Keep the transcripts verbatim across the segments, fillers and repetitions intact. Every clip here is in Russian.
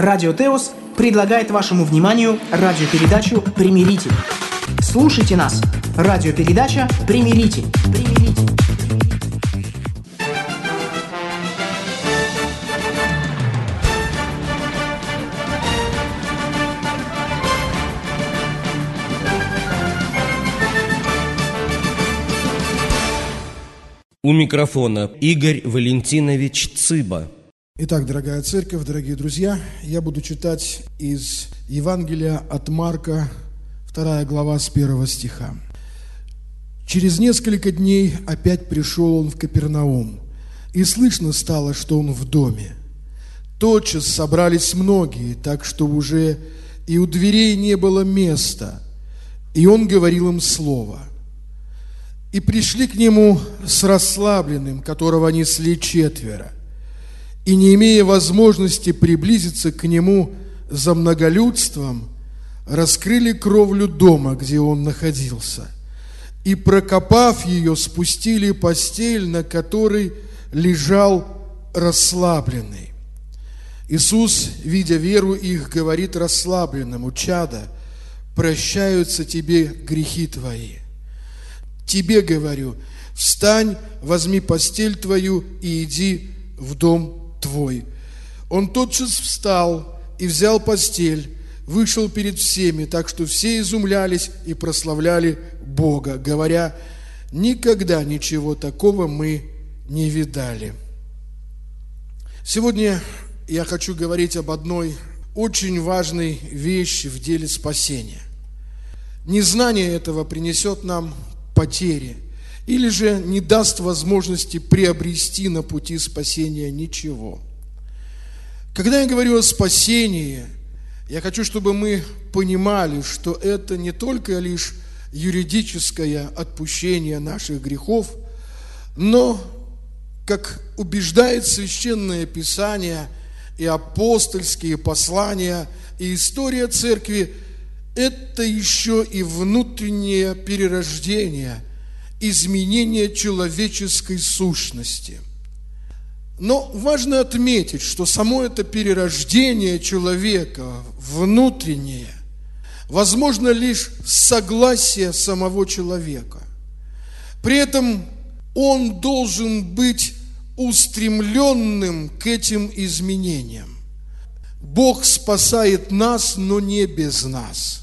Радио Теос предлагает вашему вниманию радиопередачу «Примиритель». Слушайте нас. Радиопередача «Примиритель». Примиритель. У микрофона Игорь Валентинович Цыба. Итак, дорогая церковь, дорогие друзья, я буду читать из Евангелия от Марка, вторая глава с первого стиха. «Через несколько дней опять пришел он в Капернаум, и слышно стало, что он в доме. Тотчас собрались многие, так что уже и у дверей не было места, и он говорил им слово. И пришли к нему с расслабленным, которого несли четверо, и, не имея возможности приблизиться к нему за многолюдством, раскрыли кровлю дома, где он находился, и, прокопав ее, спустили постель, на которой лежал расслабленный. Иисус, видя веру их, говорит расслабленному: «Чадо, прощаются тебе грехи твои. Тебе говорю, встань, возьми постель твою и иди в дом твой». Он тотчас встал и взял постель, вышел перед всеми, так что все изумлялись и прославляли Бога, говоря: «Никогда ничего такого мы не видали». Сегодня я хочу говорить об одной очень важной вещи в деле спасения. Незнание этого принесет нам потери, или же не даст возможности приобрести на пути спасения ничего. Когда я говорю о спасении, я хочу, чтобы мы понимали, что это не только лишь юридическое отпущение наших грехов, но, как убеждает Священное Писание и апостольские послания, и история Церкви, это еще и внутреннее перерождение, изменение человеческой сущности. Но важно отметить, что само это перерождение человека, внутреннее, возможно лишь согласие самого человека. При этом он должен быть устремленным к этим изменениям. Бог спасает нас, но не без нас.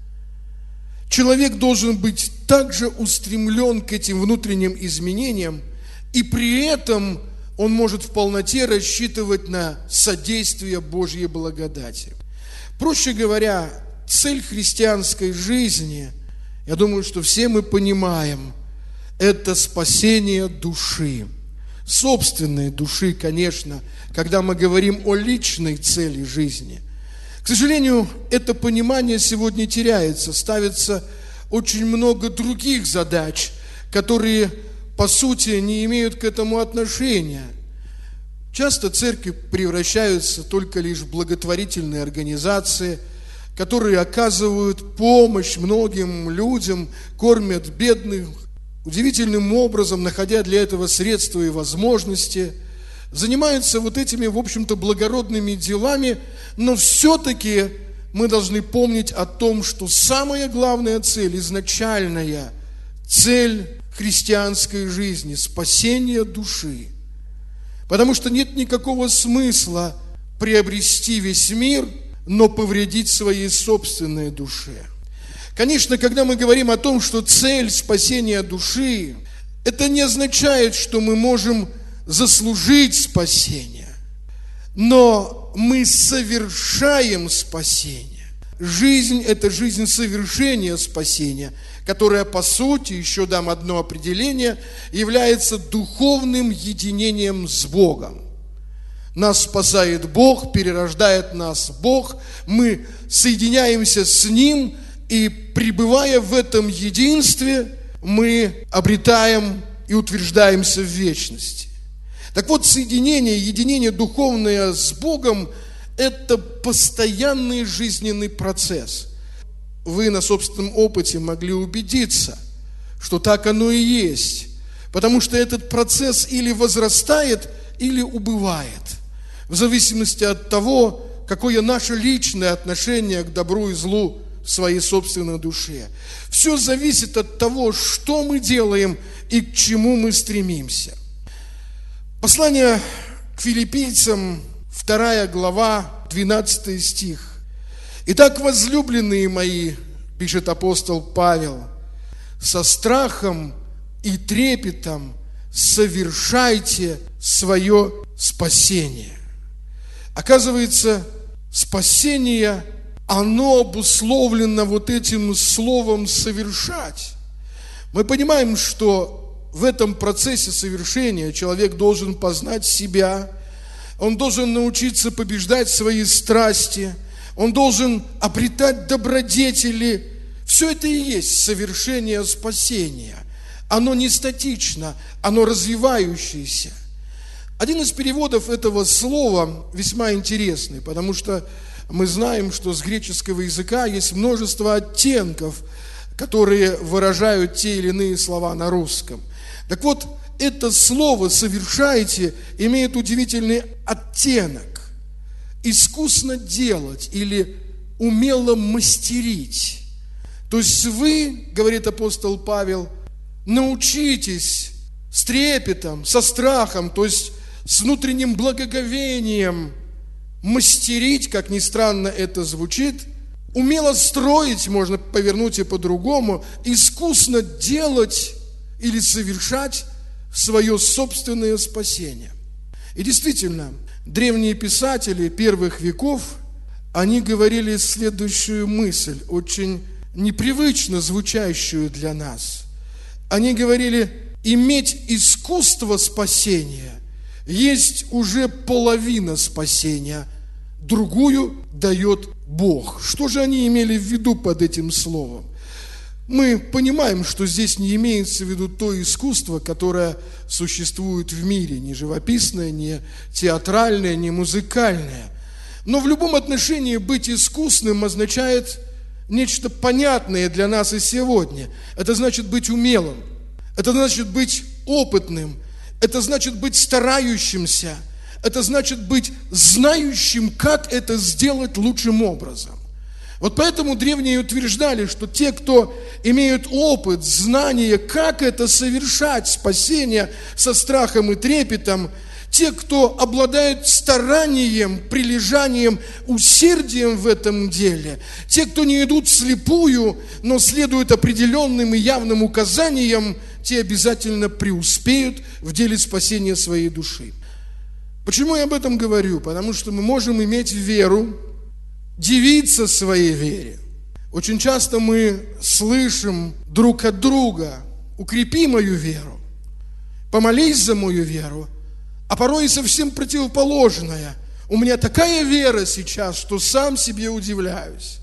Человек должен быть также устремлен к этим внутренним изменениям, и при этом он может в полноте рассчитывать на содействие Божьей благодати. Проще говоря, цель христианской жизни, я думаю, что все мы понимаем, это спасение души. Собственной души, конечно, когда мы говорим о личной цели жизни. К сожалению, это понимание сегодня теряется, ставится очень много других задач, которые, по сути, не имеют к этому отношения. Часто церкви превращаются только лишь в благотворительные организации, которые оказывают помощь многим людям, кормят бедных, удивительным образом, находя для этого средства и возможности, занимаются вот этими, в общем-то, благородными делами, но все-таки мы должны помнить о том, что самая главная цель, изначальная цель христианской жизни – спасение души. Потому что нет никакого смысла приобрести весь мир, но повредить своей собственной душе. Конечно, когда мы говорим о том, что цель спасения души, это не означает, что мы можем заслужить спасение, но мы совершаем спасение. Жизнь – это жизнь совершения спасения, которая, по сути, еще дам одно определение, является духовным единением с Богом. Нас спасает Бог, перерождает нас Бог, мы соединяемся с Ним, и, пребывая в этом единстве, мы обретаем и утверждаемся в вечности. Так вот, соединение, единение духовное с Богом – это постоянный жизненный процесс. Вы на собственном опыте могли убедиться, что так оно и есть, потому что этот процесс или возрастает, или убывает, в зависимости от того, какое наше личное отношение к добру и злу в своей собственной душе. Все зависит от того, что мы делаем и к чему мы стремимся. Послание к филиппийцам, вторая глава, двенадцатый стих. «Итак, возлюбленные мои, — пишет апостол Павел, — со страхом и трепетом совершайте свое спасение». Оказывается, спасение, оно обусловлено вот этим словом «совершать». Мы понимаем, что в этом процессе совершения человек должен познать себя, он должен научиться побеждать свои страсти, он должен обретать добродетели. Все это и есть совершение спасения. Оно не статично, оно развивающееся. Один из переводов этого слова весьма интересный, потому что мы знаем, что с греческого языка есть множество оттенков, которые выражают те или иные слова на русском. Так вот, это слово «совершаете» имеет удивительный оттенок. Искусно делать или умело мастерить. То есть вы, говорит апостол Павел, научитесь с трепетом, со страхом, то есть с внутренним благоговением мастерить, как ни странно это звучит, умело строить, можно повернуть и по-другому, искусно делать или совершать свое собственное спасение. И действительно, древние писатели первых веков, они говорили следующую мысль, очень непривычно звучащую для нас. Они говорили: иметь искусство спасения есть уже половина спасения, другую дает Бог. Что же они имели в виду под этим словом? Мы понимаем, что здесь не имеется в виду то искусство, которое существует в мире, ни живописное, ни театральное, ни музыкальное. Но в любом отношении быть искусным означает нечто понятное для нас и сегодня. Это значит быть умелым, это значит быть опытным, это значит быть старающимся, это значит быть знающим, как это сделать лучшим образом. Вот поэтому древние утверждали, что те, кто имеют опыт, знание, как это совершать, спасение со страхом и трепетом, те, кто обладают старанием, прилежанием, усердием в этом деле, те, кто не идут вслепую, но следуют определенным и явным указаниям, те обязательно преуспеют в деле спасения своей души. Почему я об этом говорю? Потому что мы можем иметь веру, дивиться своей вере. Очень часто мы слышим друг от друга: укрепи мою веру, помолись за мою веру, а порой и совсем противоположное: у меня такая вера сейчас, что сам себе удивляюсь.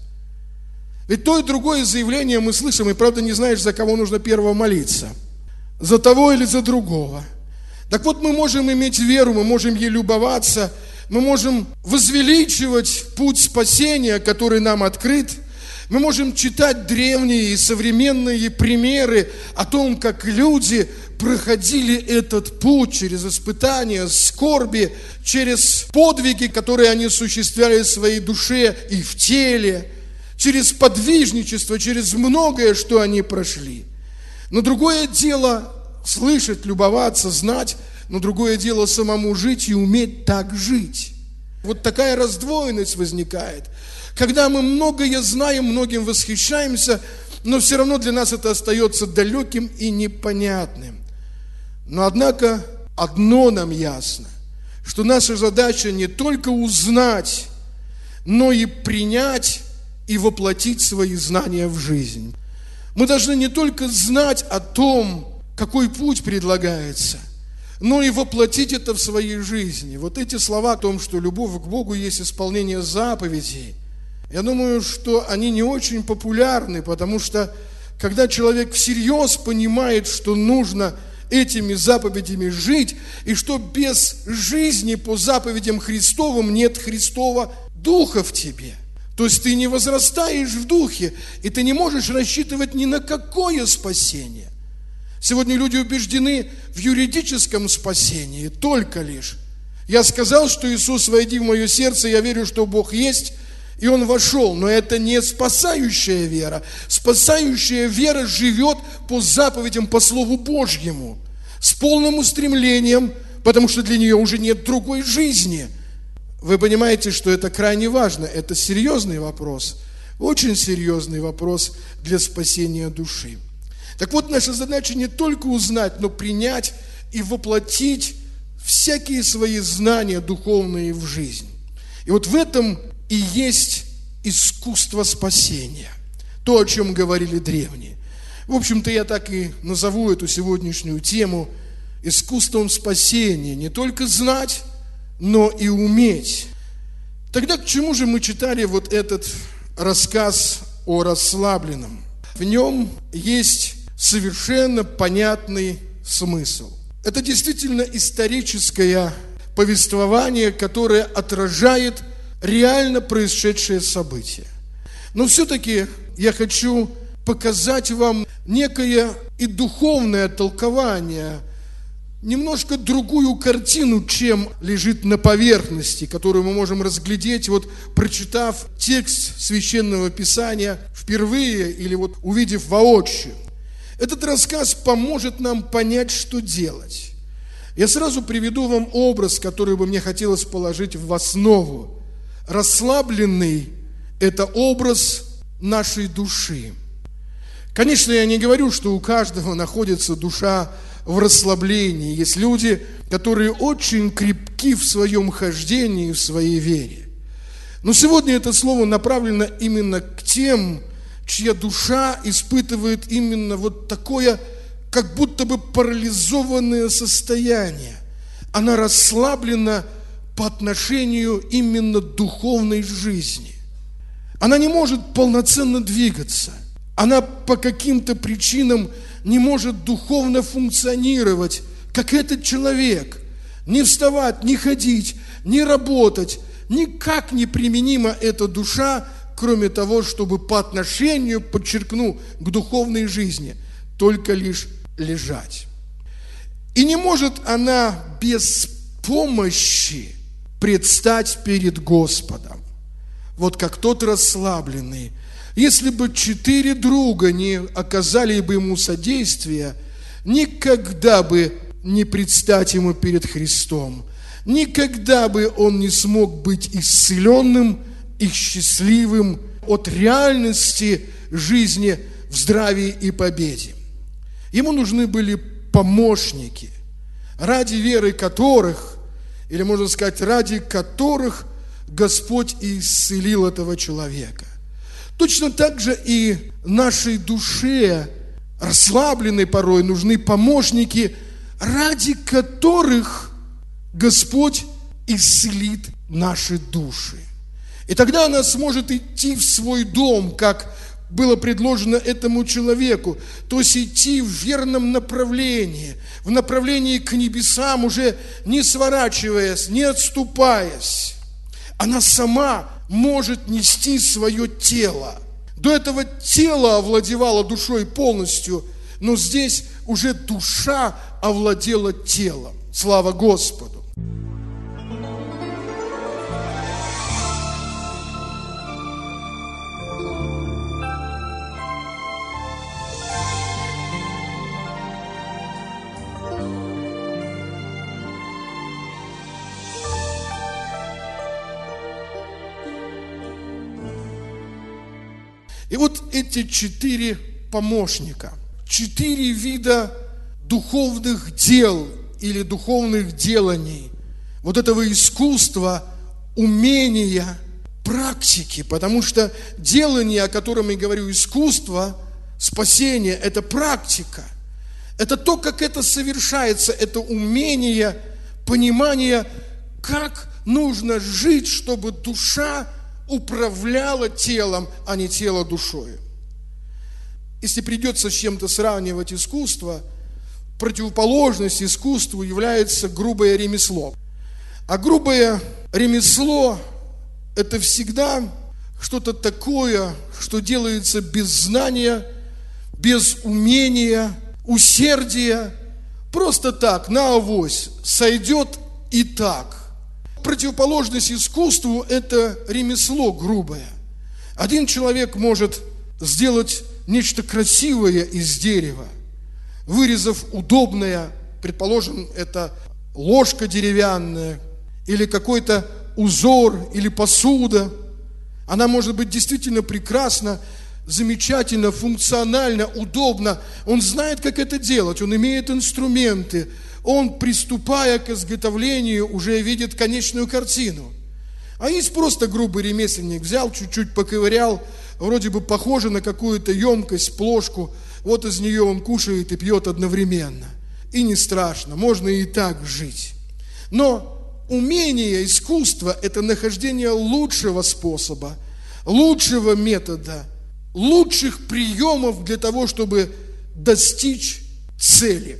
Ведь то и другое заявление мы слышим, и правда не знаешь, за кого нужно первого молиться, за того или за другого. Так вот, мы можем иметь веру, мы можем ей любоваться, мы можем возвеличивать путь спасения, который нам открыт. Мы можем читать древние и современные примеры о том, как люди проходили этот путь через испытания, скорби, через подвиги, которые они осуществляли в своей душе и в теле, через подвижничество, через многое, что они прошли. Но другое дело слышать, любоваться, знать, но другое дело самому жить и уметь так жить. Вот такая раздвоенность возникает. Когда мы многое знаем, многим восхищаемся, но все равно для нас это остается далеким и непонятным. Но однако одно нам ясно, что наша задача не только узнать, но и принять и воплотить свои знания в жизнь. Мы должны не только знать о том, какой путь предлагается, но и воплотить это в своей жизни. Вот эти слова о том, что любовь к Богу есть исполнение заповедей, я думаю, что они не очень популярны, потому что когда человек всерьез понимает, что нужно этими заповедями жить, и что без жизни по заповедям Христовым нет Христова Духа в тебе, то есть ты не возрастаешь в Духе, и ты не можешь рассчитывать ни на какое спасение. Сегодня люди убеждены в юридическом спасении только лишь. Я сказал, что Иисус, войди в мое сердце, я верю, что Бог есть, и Он вошел. Но это не спасающая вера. Спасающая вера живет по заповедям, по Слову Божьему, с полным устремлением, потому что для нее уже нет другой жизни. Вы понимаете, что это крайне важно. Это серьезный вопрос, очень серьезный вопрос для спасения души. Так вот, наша задача не только узнать, но принять и воплотить всякие свои знания духовные в жизнь. И вот в этом и есть искусство спасения. То, о чем говорили древние. В общем-то, я так и назову эту сегодняшнюю тему искусством спасения. Не только знать, но и уметь. Тогда к чему же мы читали вот этот рассказ о расслабленном? В нем есть совершенно понятный смысл. Это действительно историческое повествование, которое отражает реально происшедшее событие. Но все-таки я хочу показать вам некое и духовное толкование, немножко другую картину, чем лежит на поверхности, которую мы можем разглядеть, вот прочитав текст Священного Писания впервые или вот увидев воочию. Этот рассказ поможет нам понять, что делать. Я сразу приведу вам образ, который бы мне хотелось положить в основу. Расслабленный – это образ нашей души. Конечно, я не говорю, что у каждого находится душа в расслаблении. Есть люди, которые очень крепки в своем хождении, в своей вере. Но сегодня это слово направлено именно к тем, чья душа испытывает именно вот такое, как будто бы парализованное состояние. Она расслаблена по отношению именно к духовной жизни. Она не может полноценно двигаться. Она по каким-то причинам не может духовно функционировать, как этот человек. Не вставать, не ходить, не работать. Никак не применима эта душа, кроме того, чтобы по отношению, подчеркну, к духовной жизни, только лишь лежать. И не может она без помощи предстать перед Господом. Вот как тот расслабленный. Если бы четыре друга не оказали бы ему содействия, никогда бы не предстать ему перед Христом. Никогда бы он не смог быть исцеленным и счастливым от реальности жизни в здравии и победе. Ему нужны были помощники, ради веры которых, или можно сказать, ради которых Господь исцелил этого человека. Точно так же и нашей душе, расслабленной порой, нужны помощники, ради которых Господь исцелит наши души. И тогда она сможет идти в свой дом, как было предложено этому человеку, то есть идти в верном направлении, в направлении к небесам, уже не сворачиваясь, не отступаясь. Она сама может нести свое тело. До этого тело овладевало душой полностью, но здесь уже душа овладела телом. Слава Господу! И вот эти четыре помощника, четыре вида духовных дел или духовных деланий, вот этого искусства, умения, практики, потому что делание, о котором я говорю, искусство, спасение, это практика, это то, как это совершается, это умение, понимание, как нужно жить, чтобы душа управляла телом, а не тело душою. Если придется с чем-то сравнивать искусство, противоположность искусству является грубое ремесло. А грубое ремесло – это всегда что-то такое, что делается без знания, без умения, усердия, просто так, на авось, сойдет и так. Противоположность искусству – это ремесло грубое. Один человек может сделать нечто красивое из дерева, вырезав удобное, предположим, это ложка деревянная, или какой-то узор, или посуда. Она может быть действительно прекрасна, замечательно, функционально, удобно. Он знает, как это делать, он имеет инструменты. Он, приступая к изготовлению, уже видит конечную картину. А есть просто грубый ремесленник, взял, чуть-чуть поковырял, вроде бы похоже на какую-то емкость, плошку. Вот из нее он кушает и пьет одновременно. И не страшно, можно и так жить. Но умение, искусство – это нахождение лучшего способа, лучшего метода, лучших приемов для того, чтобы достичь цели.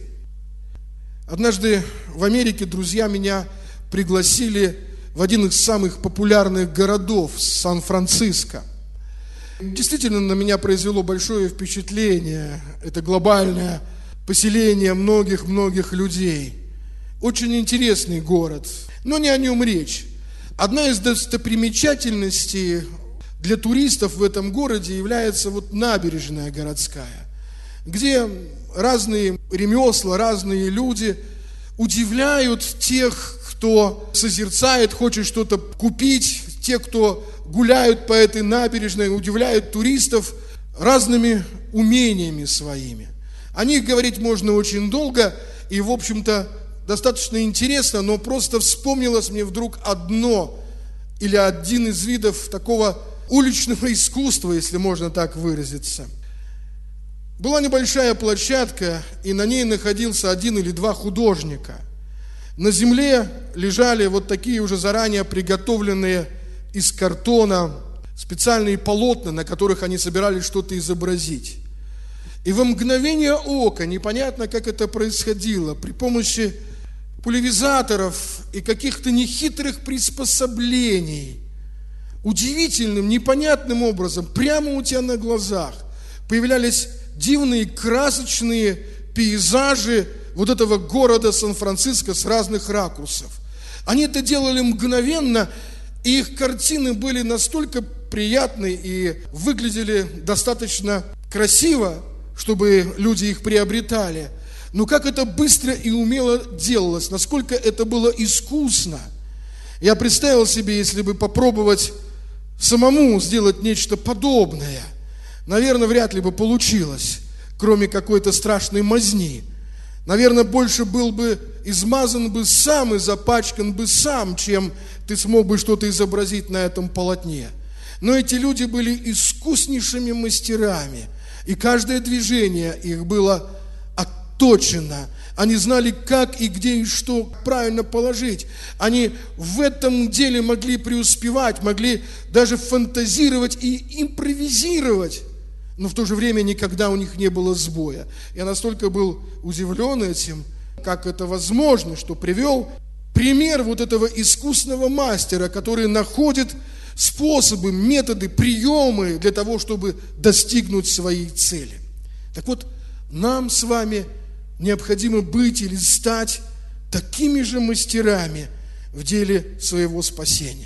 Однажды в Америке друзья меня пригласили в один из самых популярных городов, Сан-Франциско. Действительно, на меня произвело большое впечатление. Это глобальное поселение многих-многих людей. Очень интересный город, но не о нем речь. Одна из достопримечательностей для туристов в этом городе является вот набережная городская, где разные ремесла, разные люди удивляют тех, кто созерцает, хочет что-то купить, те, кто гуляют по этой набережной, удивляют туристов разными умениями своими. О них говорить можно очень долго и, в общем-то, достаточно интересно, но просто вспомнилось мне вдруг одно или один из видов такого уличного искусства, если можно так выразиться. Была небольшая площадка, и на ней находился один или два художника. На земле лежали вот такие уже заранее приготовленные из картона специальные полотна, на которых они собирались что-то изобразить. И во мгновение ока, непонятно, как это происходило, при помощи пульверизаторов и каких-то нехитрых приспособлений, удивительным, непонятным образом, прямо у тебя на глазах появлялись дивные, красочные пейзажи вот этого города Сан-Франциско с разных ракурсов. Они это делали мгновенно, и их картины были настолько приятны и выглядели достаточно красиво, чтобы люди их приобретали. Но как это быстро и умело делалось, насколько это было искусно. Я представил себе, если бы попробовать самому сделать нечто подобное, наверное, вряд ли бы получилось, кроме какой-то страшной мазни. Наверное, больше был бы измазан бы сам и запачкан бы сам, чем ты смог бы что-то изобразить на этом полотне. Но эти люди были искуснейшими мастерами, и каждое движение их было отточено. Они знали, как и где и что правильно положить. Они в этом деле могли преуспевать, могли даже фантазировать и импровизировать. Но в то же время никогда у них не было сбоя. Я настолько был удивлен этим, как это возможно, что привел пример вот этого искусного мастера, который находит способы, методы, приемы для того, чтобы достигнуть своей цели. Так вот, нам с вами необходимо быть или стать такими же мастерами в деле своего спасения.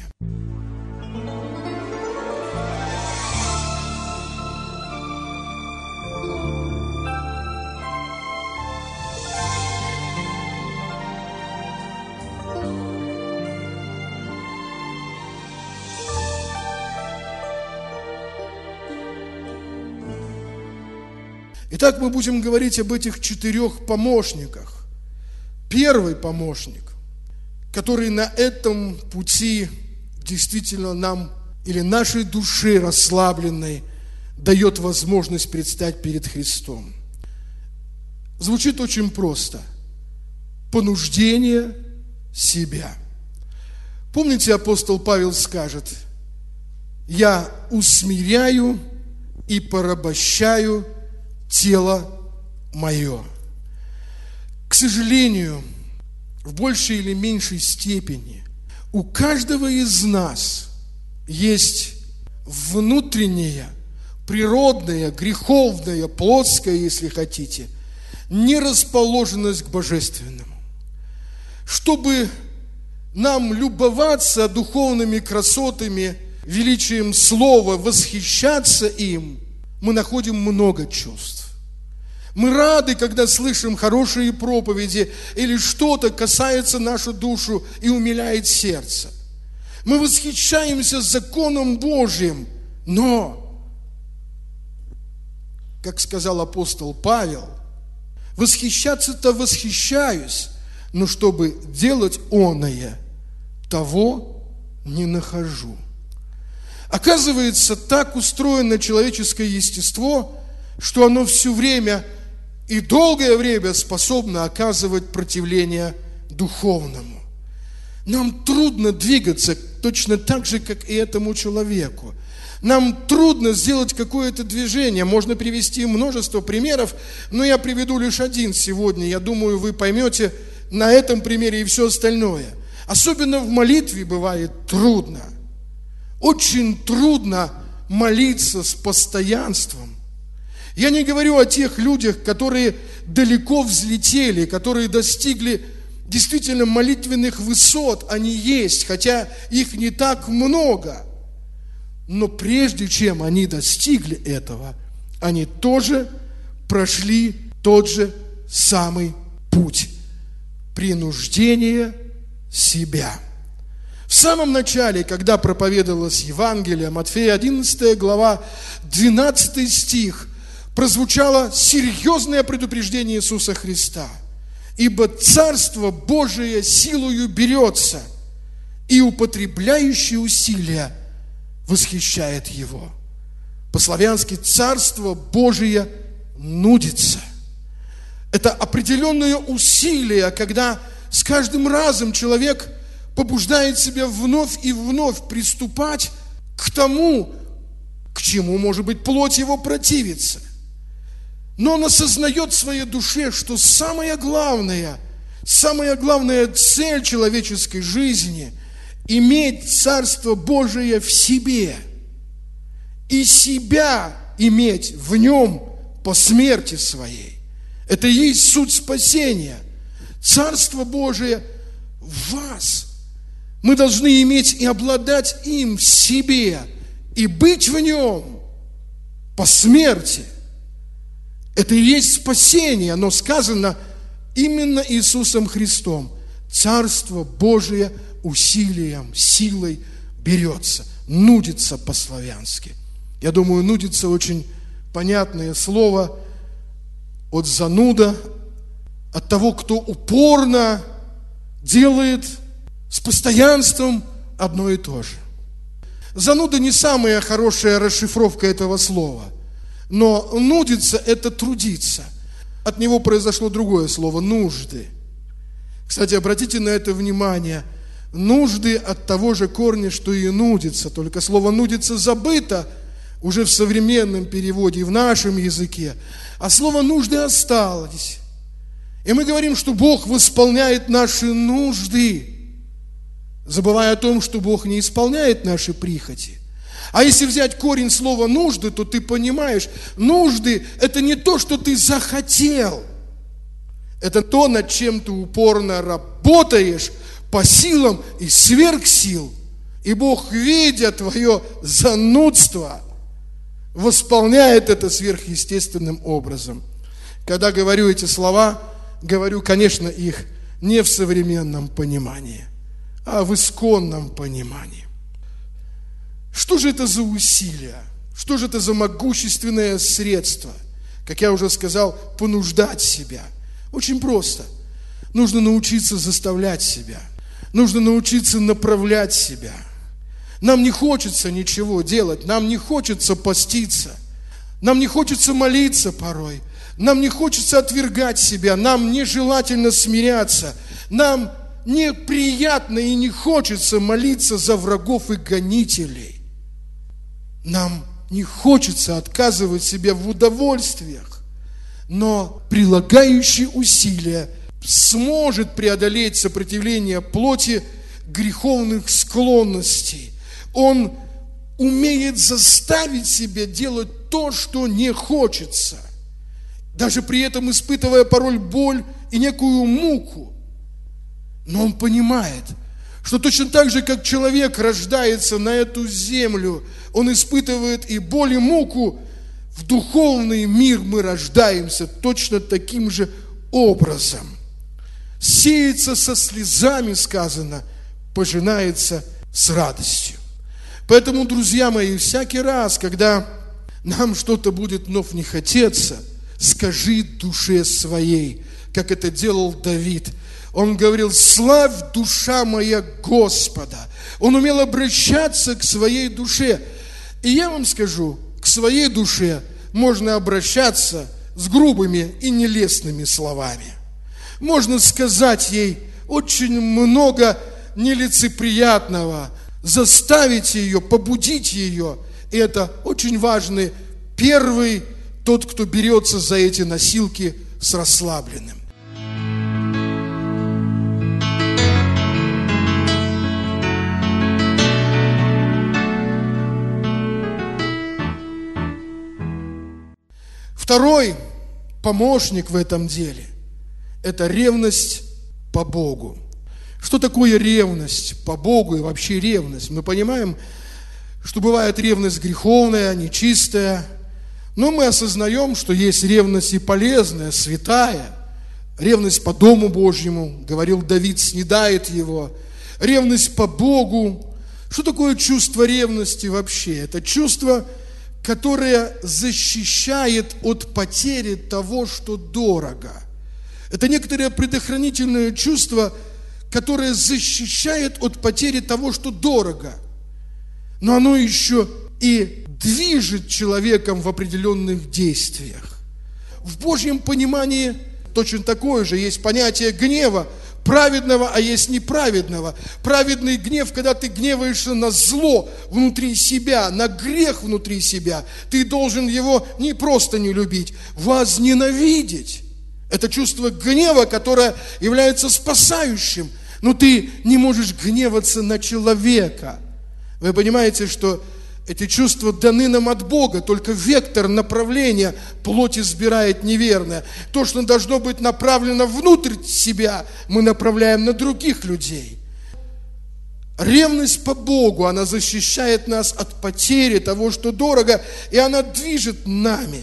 Итак, мы будем говорить об этих четырех помощниках. Первый помощник, который на этом пути действительно нам или нашей душе расслабленной дает возможность предстать перед Христом. Звучит очень просто. Понуждение себя. Помните, апостол Павел скажет: «Я усмиряю и порабощаю тело мое». К сожалению, в большей или меньшей степени у каждого из нас есть внутренняя, природная, греховная, плотская, если хотите, нерасположенность к божественному. Чтобы нам любоваться духовными красотами, величием Слова, восхищаться им, мы находим много чувств. Мы рады, когда слышим хорошие проповеди или что-то касается нашу душу и умиляет сердце. Мы восхищаемся законом Божьим, но, как сказал апостол Павел, восхищаться-то восхищаюсь, но чтобы делать оное, того не нахожу. Оказывается, так устроено человеческое естество, что оно все время и долгое время способно оказывать противление духовному. Нам трудно двигаться точно так же, как и этому человеку. Нам трудно сделать какое-то движение. Можно привести множество примеров, но я приведу лишь один сегодня. Я думаю, вы поймете на этом примере и все остальное. Особенно в молитве бывает трудно. Очень трудно молиться с постоянством. Я не говорю о тех людях, которые далеко взлетели, которые достигли действительно молитвенных высот. Они есть, хотя их не так много. Но прежде чем они достигли этого, они тоже прошли тот же самый путь принуждения себя. В самом начале, когда проповедовалось Евангелие, Матфея одиннадцатая глава, двенадцатый стих, прозвучало серьезное предупреждение Иисуса Христа. «Ибо Царство Божие силою берется, и употребляющий усилия восхищает его». По-славянски «Царство Божие нудится». Это определенное усилие, когда с каждым разом человек побуждает себя вновь и вновь приступать к тому, к чему, может быть, плоть его противится. Но он осознает в своей душе, что самое главное, самая главная цель человеческой жизни – иметь Царство Божие в себе и себя иметь в нем по смерти своей. Это и есть суть спасения. Царство Божие в вас. Мы должны иметь и обладать им в себе и быть в нем по смерти. Это и есть спасение, но сказано именно Иисусом Христом. Царство Божие усилием, силой берется, нудится по-славянски. Я думаю, нудится очень понятное слово от зануда, от того, кто упорно делает с постоянством одно и то же. Зануда не самая хорошая расшифровка этого слова. Но нудиться – это трудиться. От него произошло другое слово – нужды. Кстати, обратите на это внимание. Нужды от того же корня, что и нудится. Только слово «нудиться» забыто уже в современном переводе и в нашем языке. А слово «нужды» осталось. И мы говорим, что Бог восполняет наши нужды, забывая о том, что Бог не исполняет наши прихоти. А если взять корень слова «нужды», то ты понимаешь, нужды – это не то, что ты захотел. Это то, над чем ты упорно работаешь по силам и сверх сил. И Бог, видя твое занудство, восполняет это сверхъестественным образом. Когда говорю эти слова, говорю, конечно, их не в современном понимании, а в исконном понимании. Что же это за усилия? Что же это за могущественное средство? Как я уже сказал, понуждать себя. Очень просто. Нужно научиться заставлять себя. Нужно научиться направлять себя. Нам не хочется ничего делать. Нам не хочется поститься. Нам не хочется молиться порой. Нам не хочется отвергать себя. Нам нежелательно смиряться. Нам неприятно и не хочется молиться за врагов и гонителей. Нам не хочется отказывать себе в удовольствиях, но прилагающий усилия сможет преодолеть сопротивление плоти греховных склонностей. Он умеет заставить себя делать то, что не хочется, даже при этом испытывая порой боль и некую муку. Но он понимает, что точно так же, как человек рождается на эту землю, он испытывает и боль, и муку, в духовный мир мы рождаемся точно таким же образом. Сеется со слезами, сказано, пожинается с радостью. Поэтому, друзья мои, всякий раз, когда нам что-то будет вновь не хотеться, скажи душе своей, как это делал Давид. Он говорил: славь, душа моя, Господа. Он умел обращаться к своей душе. И я вам скажу, к своей душе можно обращаться с грубыми и нелестными словами. Можно сказать ей очень много нелицеприятного, заставить ее, побудить ее. И это очень важный первый, тот, кто берется за эти носилки с расслабленным. Второй помощник в этом деле – это ревность по Богу. Что такое ревность по Богу и вообще ревность? Мы понимаем, что бывает ревность греховная, нечистая, но мы осознаем, что есть ревность и полезная, святая. Ревность по Дому Божьему, говорил Давид, снедает его. Ревность по Богу. Что такое чувство ревности вообще? Это чувство, которое защищает от потери того, что дорого. Это некоторое предохранительное чувство, которое защищает от потери того, что дорого. Но оно еще и движет человеком в определенных действиях. В Божьем понимании точно такое же. Есть понятие гнева праведного, а есть неправедного. Праведный гнев, когда ты гневаешься на зло внутри себя, на грех внутри себя. Ты должен его не просто не любить, возненавидеть. Это чувство гнева, которое является спасающим. Но ты не можешь гневаться на человека. Вы понимаете, что эти чувства даны нам от Бога, только вектор направления плоть избирает неверное. То, что должно быть направлено внутрь себя, мы направляем на других людей. Ревность по Богу, она защищает нас от потери того, что дорого, и она движет нами.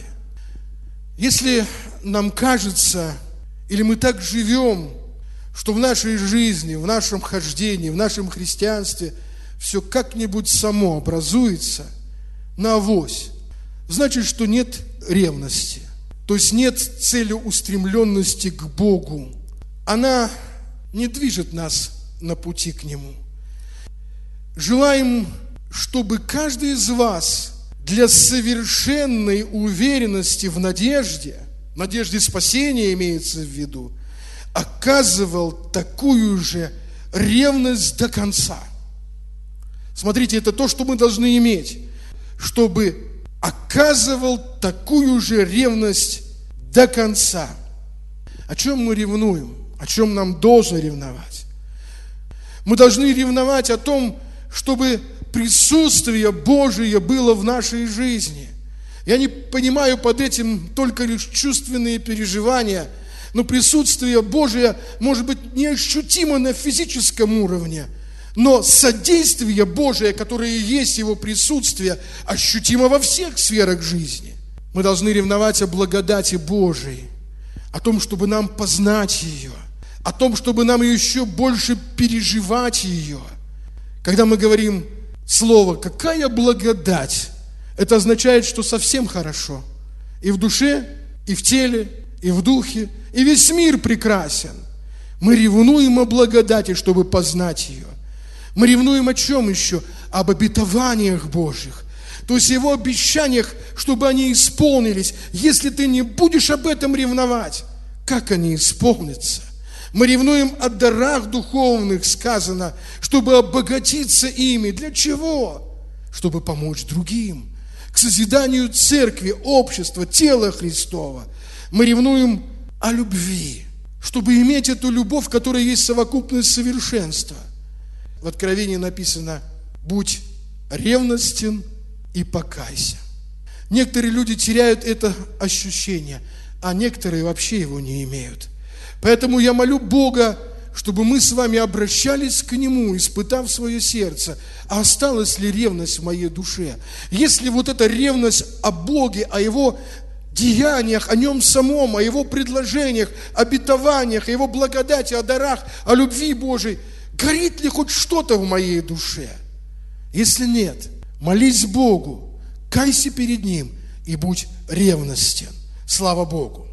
Если нам кажется, или мы так живем, что в нашей жизни, в нашем хождении, в нашем христианстве все как-нибудь само образуется на авось, значит, что нет ревности, то есть нет целеустремленности к Богу. Она не движет нас на пути к Нему. Желаем, чтобы каждый из вас для совершенной уверенности в надежде, надежде спасения имеется в виду, оказывал такую же ревность до конца. Смотрите, это то, что мы должны иметь, чтобы оказывал такую же ревность до конца. О чем мы ревнуем? О чем нам должно ревновать? Мы должны ревновать о том, чтобы присутствие Божие было в нашей жизни. Я не понимаю под этим только лишь чувственные переживания, но присутствие Божие может быть неощутимо на физическом уровне, но содействие Божие, которое есть Его присутствие, ощутимо во всех сферах жизни. Мы должны ревновать о благодати Божией, о том, чтобы нам познать ее, о том, чтобы нам еще больше переживать ее. Когда мы говорим слово «какая благодать», это означает, что совсем хорошо. И в душе, и в теле, и в духе, и весь мир прекрасен. Мы ревнуем о благодати, чтобы познать ее. Мы ревнуем о чем еще? Об обетованиях Божьих. То есть Его обещаниях, чтобы они исполнились. Если ты не будешь об этом ревновать, как они исполнятся? Мы ревнуем о дарах духовных, сказано, чтобы обогатиться ими. Для чего? Чтобы помочь другим. К созиданию церкви, общества, тела Христова. Мы ревнуем о любви, чтобы иметь эту любовь, которая есть совокупность совершенства. В Откровении написано: будь ревностен и покайся. Некоторые люди теряют это ощущение, а некоторые вообще его не имеют. Поэтому я молю Бога, чтобы мы с вами обращались к Нему, испытав свое сердце, а осталась ли ревность в моей душе. Если вот эта ревность о Боге, о Его деяниях, о Нем самом, о Его предложениях, обетованиях, о Его благодати, о дарах, о любви Божией, горит ли хоть что-то в моей душе? Если нет, молись Богу, кайся перед Ним и будь ревностен. Слава Богу!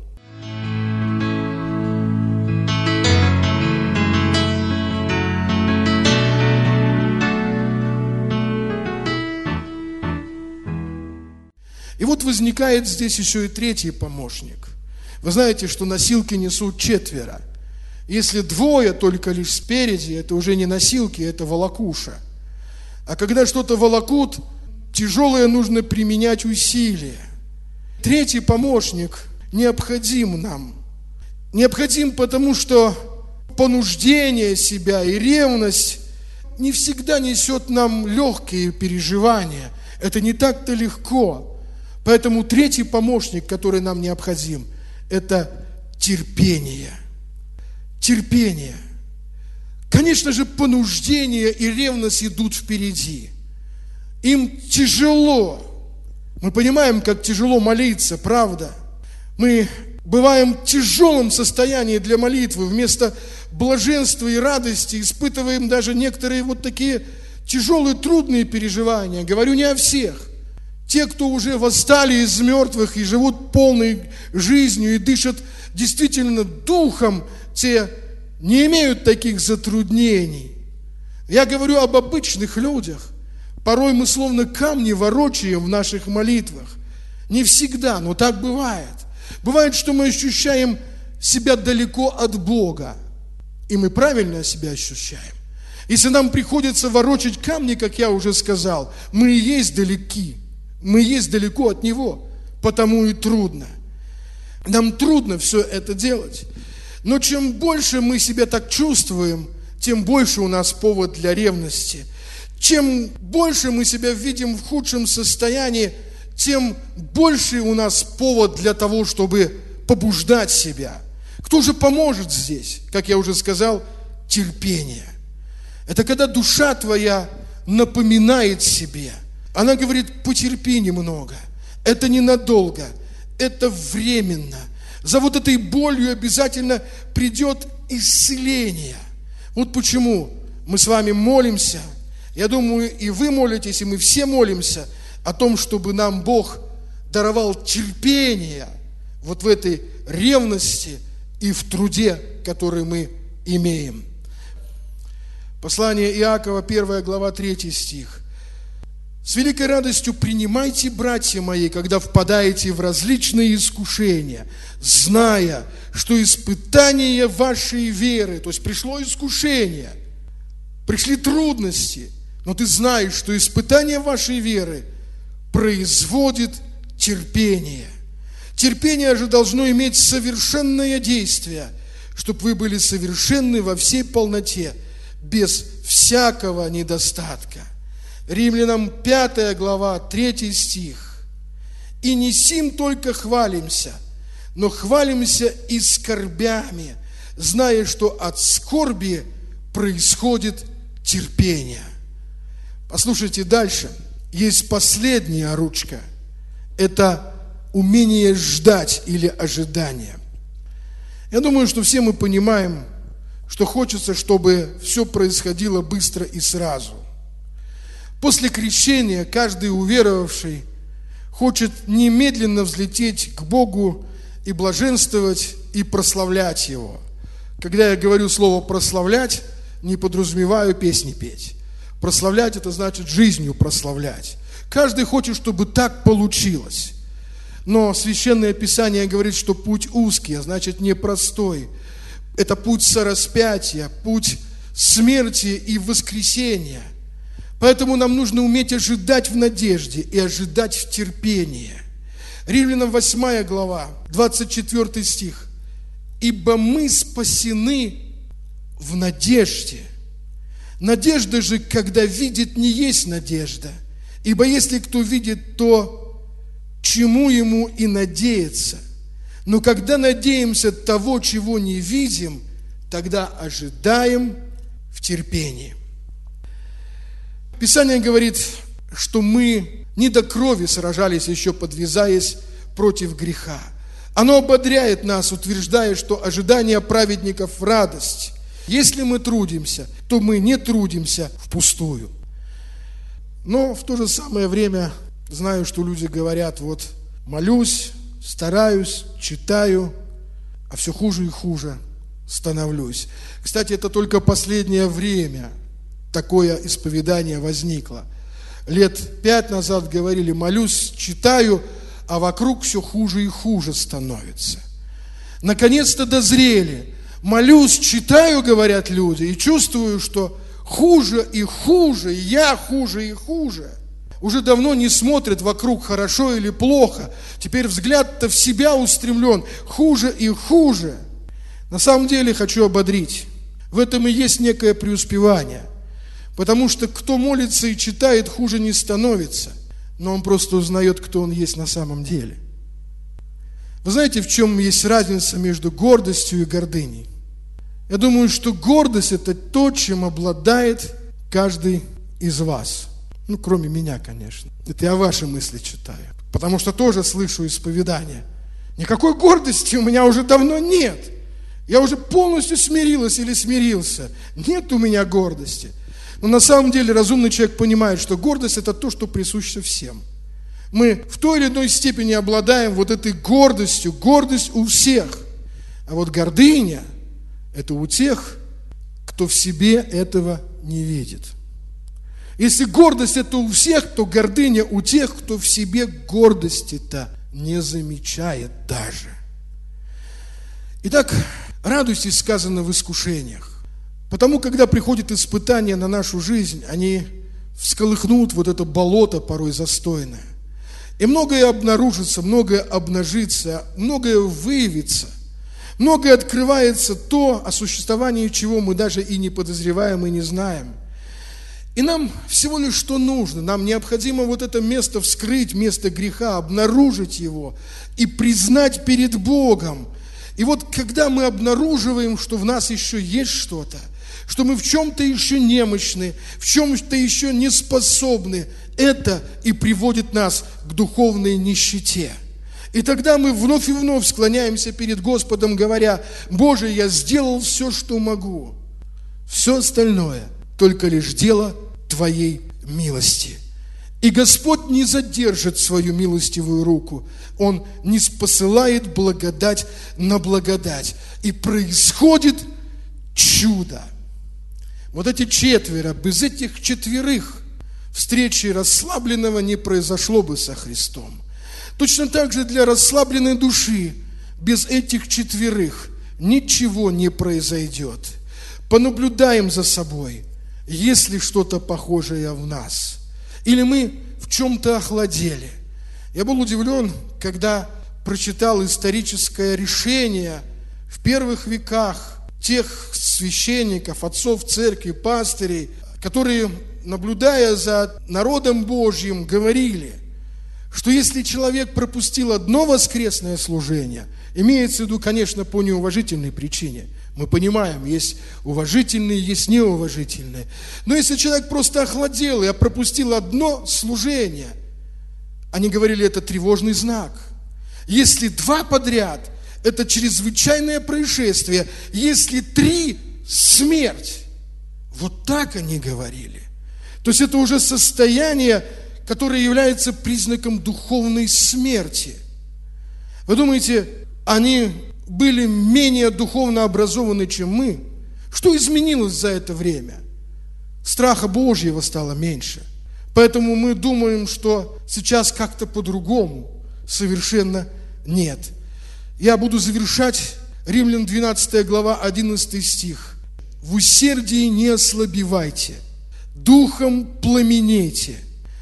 И вот возникает здесь еще и третий помощник. Вы знаете, что носилки несут четверо. Если двое только лишь спереди, это уже не носилки, это волокуша. А когда что-то волокут, тяжелое нужно применять усилия. Третий помощник необходим нам. Необходим, потому что понуждение себя и ревность не всегда несет нам легкие переживания. Это не так-то легко. Поэтому третий помощник, который нам необходим, это терпение. Терпение. Конечно же, понуждение и ревность идут впереди. Им тяжело. Мы понимаем, как тяжело молиться, правда? Мы бываем в тяжелом состоянии для молитвы. Вместо блаженства и радости испытываем даже некоторые вот такие тяжелые, трудные переживания. Говорю не о всех. Те, кто уже восстали из мертвых и живут полной жизнью и дышат действительно духом, те не имеют таких затруднений. Я говорю об обычных людях. Порой мы словно камни ворочаем в наших молитвах. Не всегда, но так бывает. Бывает, что мы ощущаем себя далеко от Бога. И мы правильно себя ощущаем. Если нам приходится ворочать камни, как я уже сказал, мы и есть далеки. Мы есть далеко от Него, потому и трудно. Нам трудно все это делать. Но чем больше мы себя так чувствуем, тем больше у нас повод для ревности. Чем больше мы себя видим в худшем состоянии, тем больше у нас повод для того, чтобы побуждать себя. Кто же поможет здесь? Как я уже сказал, терпение. Это когда душа твоя напоминает себе. Она говорит, потерпи немного. Это ненадолго. Это временно. За вот этой болью обязательно придет исцеление. Вот почему мы с вами молимся. Я думаю, и вы молитесь, и мы все молимся о том, чтобы нам Бог даровал терпение вот в этой ревности и в труде, который мы имеем. Послание Иакова, первая глава, третий стих. «С великой радостью принимайте, братья мои, когда впадаете в различные искушения, зная, что испытание вашей веры», то есть пришло искушение, пришли трудности, но ты знаешь, что испытание вашей веры производит терпение. Терпение же должно иметь совершенное действие, чтобы вы были совершенны во всей полноте, без всякого недостатка. Римлянам пятая глава, третий стих. «И не сим только хвалимся, но хвалимся и скорбями, зная, что от скорби происходит терпение». Послушайте дальше. Есть последняя ручка. Это умение ждать или ожидание. Я думаю, что все мы понимаем, что хочется, чтобы все происходило быстро и сразу. После крещения каждый уверовавший хочет немедленно взлететь к Богу и блаженствовать, и прославлять Его. Когда я говорю слово «прославлять», не подразумеваю песни петь. Прославлять – это значит жизнью прославлять. Каждый хочет, чтобы так получилось. Но Священное Писание говорит, что путь узкий, а значит непростой. Это путь сораспятия, путь смерти и воскресения. Поэтому нам нужно уметь ожидать в надежде и ожидать в терпении. Римлянам восьмая глава, двадцать четвёртый стих. «Ибо мы спасены в надежде. Надежда же, когда видит, не есть надежда. Ибо если кто видит, то чему ему и надеяться? Но когда надеемся того, чего не видим, тогда ожидаем в терпении. Писание говорит, что мы не до крови сражались еще, подвязаясь против греха. Оно ободряет нас, утверждая, что ожидание праведников – радость. Если мы трудимся, то мы не трудимся впустую. Но в то же самое время знаю, что люди говорят, вот молюсь, стараюсь, читаю, а все хуже и хуже становлюсь. Кстати, это только последнее время такое исповедание возникло. Лет пять назад говорили, молюсь, читаю, а вокруг все хуже и хуже становится. Наконец-то дозрели. Молюсь, читаю, говорят люди, и чувствую, что хуже и хуже, я хуже и хуже. Уже давно не смотрят вокруг, хорошо или плохо. Теперь взгляд-то в себя устремлен, хуже и хуже. На самом деле хочу ободрить. В этом и есть некое преуспевание. Потому что кто молится и читает, хуже не становится. Но он просто узнает, кто он есть на самом деле. Вы знаете, в чем есть разница между гордостью и гордыней? Я думаю, что гордость – это то, чем обладает каждый из вас. Ну, кроме меня, конечно. Это я ваши мысли читаю. Потому что тоже слышу исповедание. Никакой гордости у меня уже давно нет. Я уже полностью смирилась или смирился. Нет у меня гордости. Но на самом деле разумный человек понимает, что гордость – это то, что присуще всем. Мы в той или иной степени обладаем вот этой гордостью. Гордость у всех. А вот гордыня – это у тех, кто в себе этого не видит. Если гордость – это у всех, то гордыня у тех, кто в себе гордости-то не замечает даже. Итак, радуйтесь, сказано, в искушениях. Потому, когда приходят испытания на нашу жизнь, они всколыхнут вот это болото порой застойное. И многое обнаружится, многое обнажится, многое выявится. Многое открывается то, о существовании чего мы даже и не подозреваем, и не знаем. И нам всего лишь что нужно. Нам необходимо вот это место вскрыть, место греха, обнаружить его и признать перед Богом. И вот когда мы обнаруживаем, что в нас еще есть что-то, что мы в чем-то еще немощны, в чем-то еще не способны, это и приводит нас к духовной нищете. И тогда мы вновь и вновь склоняемся перед Господом, говоря: Боже, я сделал все, что могу. Все остальное только лишь дело Твоей милости. И Господь не задержит свою милостивую руку. Он не спосылает благодать на благодать. И происходит чудо. Вот эти четверо, без этих четверых встречи расслабленного не произошло бы со Христом. Точно так же для расслабленной души без этих четверых ничего не произойдет. Понаблюдаем за собой, есть ли что-то похожее в нас. Или мы в чем-то охладели. Я был удивлен, когда прочитал историческое решение в первых веках тех священников, отцов церкви, пастырей, которые, наблюдая за народом Божьим, говорили, что если человек пропустил одно воскресное служение, имеется в виду, конечно, по неуважительной причине. Мы понимаем, есть уважительные, есть неуважительные. Но если человек просто охладел и пропустил одно служение, они говорили, это тревожный знак. Если два подряд, это чрезвычайное происшествие. Если три, смерть. Вот так они говорили. То есть это уже состояние, которое является признаком духовной смерти. Вы думаете, они были менее духовно образованы, чем мы? Что изменилось за это время? Страха Божьего стало меньше. Поэтому мы думаем, что сейчас как-то по-другому. Совершенно нет. Я буду завершать. Римлян двенадцатая глава, одиннадцатый стих. В усердии не ослабевайте, духом пламенейте,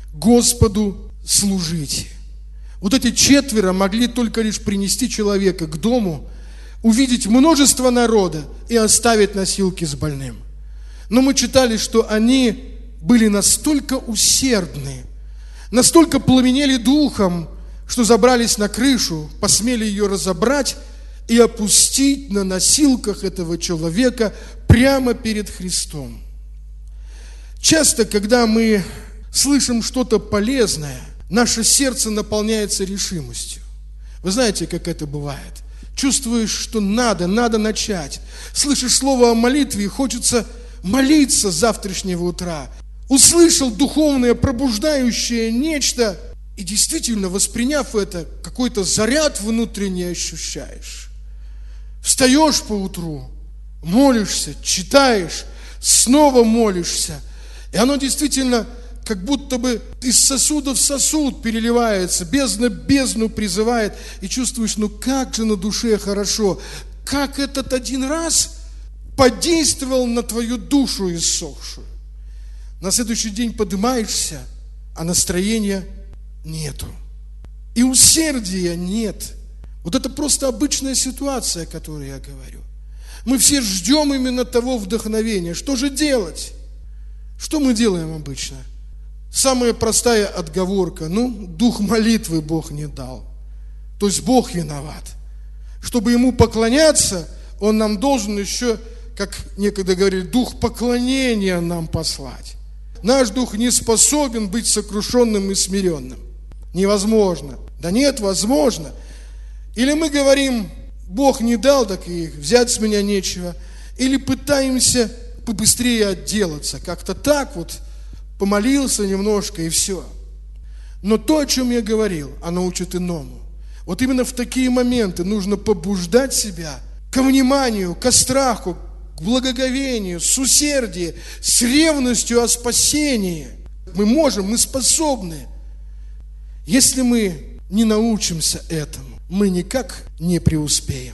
Господу служите. Вот эти четверо могли только лишь принести человека к дому, увидеть множество народа и оставить носилки с больным. Но мы читали, что они были настолько усердны, настолько пламенели духом, что забрались на крышу, посмели ее разобрать и опустить на носилках этого человека прямо перед Христом. Часто, когда мы слышим что-то полезное, наше сердце наполняется решимостью. Вы знаете, как это бывает? Чувствуешь, что надо, надо начать. Слышишь слово о молитве, и хочется молиться с завтрашнего утра. Услышал духовное, пробуждающее нечто, и действительно, восприняв это, какой-то заряд внутренний ощущаешь. Встаешь поутру, молишься, читаешь, снова молишься. И оно действительно как будто бы из сосуда в сосуд переливается, бездна бездну призывает, и чувствуешь, ну как же на душе хорошо, как этот один раз подействовал на твою душу иссохшую. На следующий день поднимаешься, а настроения нету. И усердия нет. Вот это просто обычная ситуация, о которой я говорю. Мы все ждем именно того вдохновения. Что же делать? Что мы делаем обычно? Самая простая отговорка. Ну, дух молитвы Бог не дал. То есть Бог виноват. Чтобы Ему поклоняться, Он нам должен еще, как некогда говорили, дух поклонения нам послать. Наш дух не способен быть сокрушенным и смиренным. Невозможно. Да нет, возможно. Или мы говорим, Бог не дал, так и взять с меня нечего. Или пытаемся побыстрее отделаться. Как-то так вот помолился немножко и все. Но то, о чем я говорил, оно учит иному. Вот именно в такие моменты нужно побуждать себя ко вниманию, ко страху, к благоговению, с усердием, с ревностью о спасении. Мы можем, мы способны. Если мы не научимся этому, мы никак не преуспеем.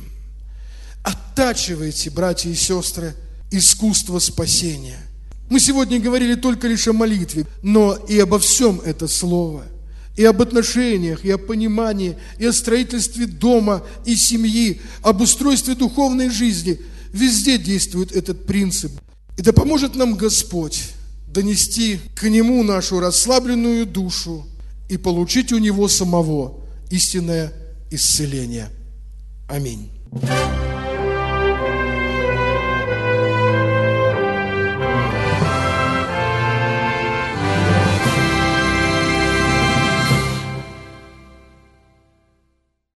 Оттачивайте, братья и сестры, искусство спасения. Мы сегодня говорили только лишь о молитве, но и обо всем это слово, и об отношениях, и о понимании, и о строительстве дома и семьи, об устройстве духовной жизни. Везде действует этот принцип. И да поможет нам Господь донести к Нему нашу расслабленную душу и получить у Него самого истинное исцеление. Аминь.